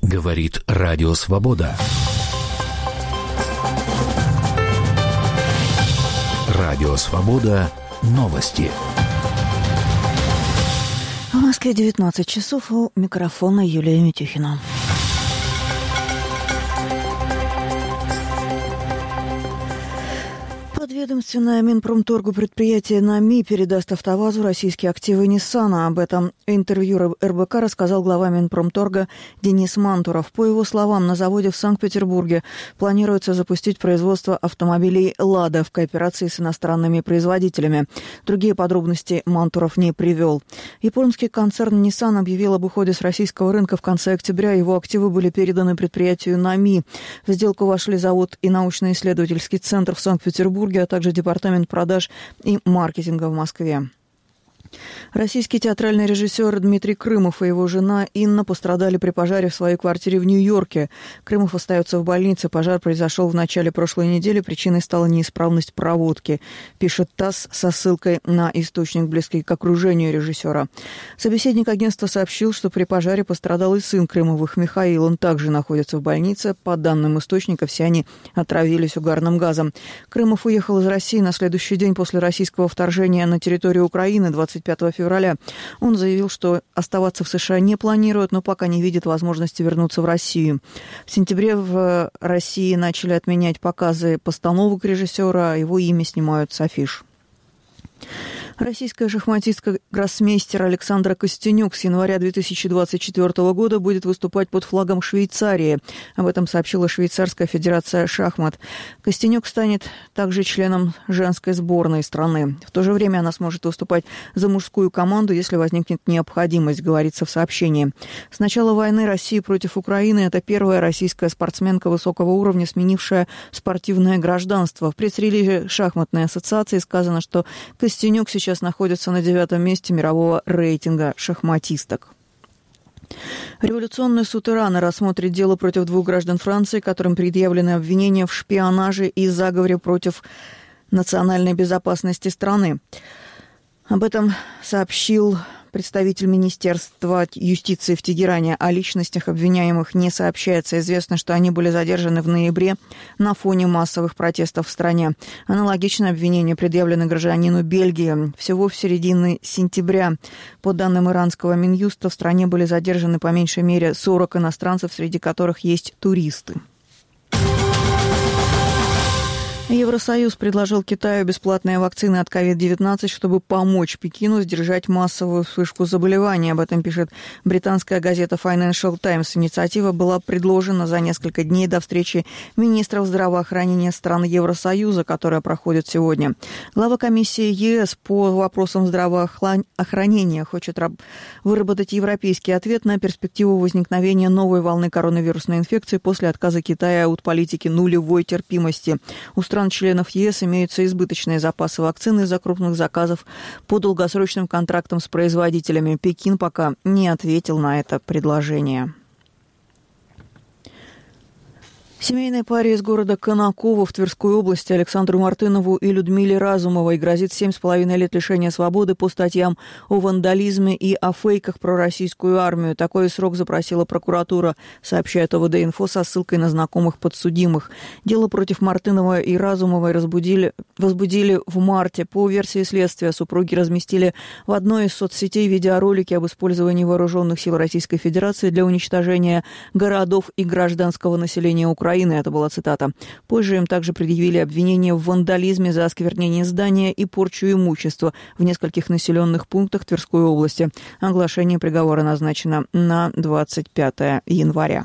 Говорит Радио Свобода. Радио Свобода. Новости. В Москве 19 часов. У микрофона Юлия Митюхина. Подведомственное Минпромторгу предприятие НАМИ передаст АвтоВАЗу российские активы Ниссана. Об этом интервью РБК рассказал глава Минпромторга Денис Мантуров. По его словам, на заводе в Санкт-Петербурге планируется запустить производство автомобилей «Лада» в кооперации с иностранными производителями. Другие подробности Мантуров не привел. Японский концерн Nissan объявил об уходе с российского рынка в конце октября. Его активы были переданы предприятию НАМИ. В сделку вошли завод и научно-исследовательский центр в Санкт-Петербурге, а также департамент продаж и маркетинга в Москве. Российский театральный режиссер Дмитрий Крымов и его жена Инна пострадали при пожаре в своей квартире в Нью-Йорке. Крымов остается в больнице. Пожар произошел в начале прошлой недели. Причиной стала неисправность проводки, пишет ТАСС со ссылкой на источник, близкий к окружению режиссера. Собеседник агентства сообщил, что при пожаре пострадал и сын Крымовых, Михаил. Он также находится в больнице. По данным источника, все они отравились угарным газом. Крымов уехал из России на следующий день после российского вторжения на территорию Украины 25 февраля. Он заявил, что оставаться в США не планирует, но пока не видит возможности вернуться в Россию. В сентябре в России начали отменять показы постановок режиссера, его имя снимают с афиш. Российская шахматистка-гроссмейстер Александра Костенюк с января 2024 года будет выступать под флагом Швейцарии. Об этом сообщила Швейцарская федерация шахмат. Костенюк станет также членом женской сборной страны. В то же время она сможет выступать за мужскую команду, если возникнет необходимость, говорится в сообщении. С начала войны России против Украины это первая российская спортсменка высокого уровня, сменившая спортивное гражданство. В пресс-релизе шахматной ассоциации сказано, что Костенюк сейчас находится на 9-м месте мирового рейтинга шахматисток. Революционный суд Ирана рассмотрит дело против 2 граждан Франции, которым предъявлены обвинения в шпионаже и заговоре против национальной безопасности страны. Об этом сообщил представитель Министерства юстиции в Тегеране. О личностях обвиняемых не сообщается. Известно, что они были задержаны в ноябре на фоне массовых протестов в стране. Аналогичное обвинение предъявлено гражданину Бельгии. Всего в середине сентября, по данным иранского Минюста, в стране были задержаны по меньшей мере 40 иностранцев, среди которых есть туристы. Евросоюз предложил Китаю бесплатные вакцины от COVID-19, чтобы помочь Пекину сдержать массовую вспышку заболевания. Об этом пишет британская газета Financial Times. Инициатива была предложена за несколько дней до встречи министров здравоохранения стран Евросоюза, которая проходит сегодня. Глава комиссии ЕС по вопросам здравоохранения хочет выработать европейский ответ на перспективу возникновения новой волны коронавирусной инфекции после отказа Китая от политики нулевой терпимости. У стран-членов ЕС имеются избыточные запасы вакцин из-за крупных заказов по долгосрочным контрактам с производителями. Пекин пока не ответил на это предложение. Семейной паре из города Конаково в Тверской области Александру Мартынову и Людмиле Разумовой грозит 7,5 лет лишения свободы по статьям о вандализме и о фейках про российскую армию. Такой срок запросила прокуратура, сообщает ОВД-инфо со ссылкой на знакомых подсудимых. Дело против Мартынова и Разумовой возбудили в марте. По версии следствия, супруги разместили в одной из соцсетей видеоролики об использовании вооруженных сил Российской Федерации для уничтожения городов и гражданского населения Украины. Это была цитата. Позже им также предъявили обвинение в вандализме за осквернение здания и порчу имущества в нескольких населенных пунктах Тверской области. Оглашение приговора назначено на 25 января.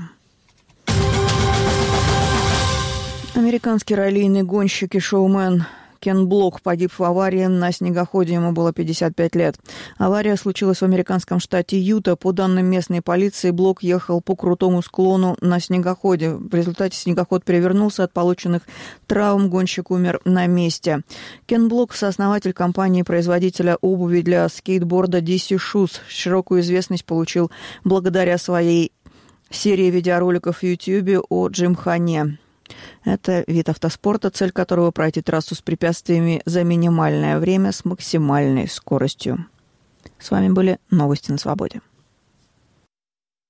Американский раллийный гонщик и шоумен Кен Блок погиб в аварии на снегоходе, ему было 55 лет. Авария случилась в американском штате Юта. По данным местной полиции, Блок ехал по крутому склону на снегоходе. В результате снегоход перевернулся, от полученных травм гонщик умер на месте. Кен Блок – сооснователь компании-производителя обуви для скейтборда DC Shoes. Широкую известность получил благодаря своей серии видеороликов в YouTube о Джимхане. Это вид автоспорта, цель которого пройти трассу с препятствиями за минимальное время с максимальной скоростью. С вами были новости на свободе.